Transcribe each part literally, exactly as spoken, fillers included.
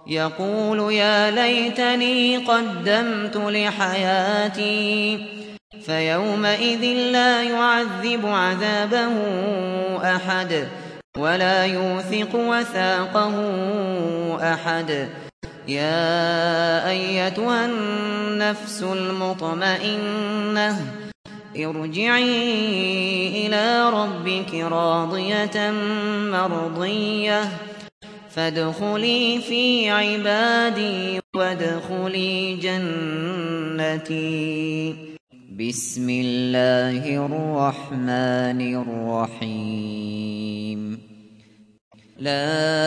يقول يا ليتني قدمت لحياتي فيومئذ لا يعذب عذابه أحد ولا يوثق وثاقه أحد. يا أيتها النفس المطمئنة ارجعي إلى ربك راضية مرضية فادخلي في عبادي وادخلي جنتي. بسم الله الرحمن الرحيم. لا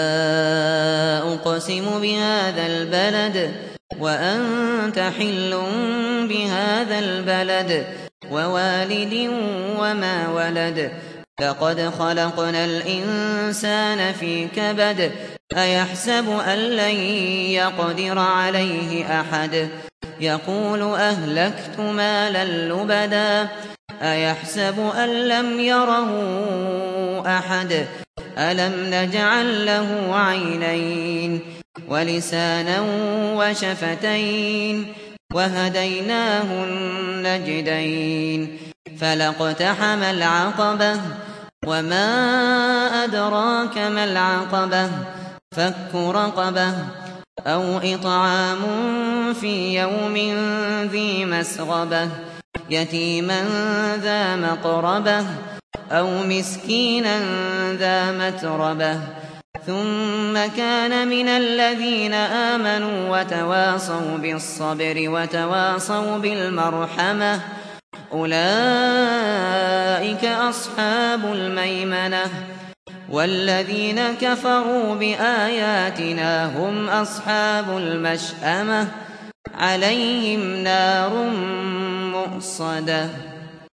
أقسم بهذا البلد وأنت حل بهذا البلد ووالد وما ولد. لقد خلقنا الإنسان في كبد أيحسب أن لن يقدر عليه أحد يقول أهلكت مالا لبدا أيحسب أن لم يره أحد ألم نجعل له عينين ولسانا وشفتين وهديناه النجدين فلاقتحم العقبة وما أدراك ما العقبة فك رقبة أو إطعام في يوم ذي مسغبة يتيما ذا مقربة أو مسكينا ذا متربة ثم كان من الذين آمنوا وتواصوا بالصبر وتواصوا بالمرحمة أولئك أصحاب الميمنة. والذين كفروا بآياتنا هم أصحاب المشأمة عليهم نار مؤصدة.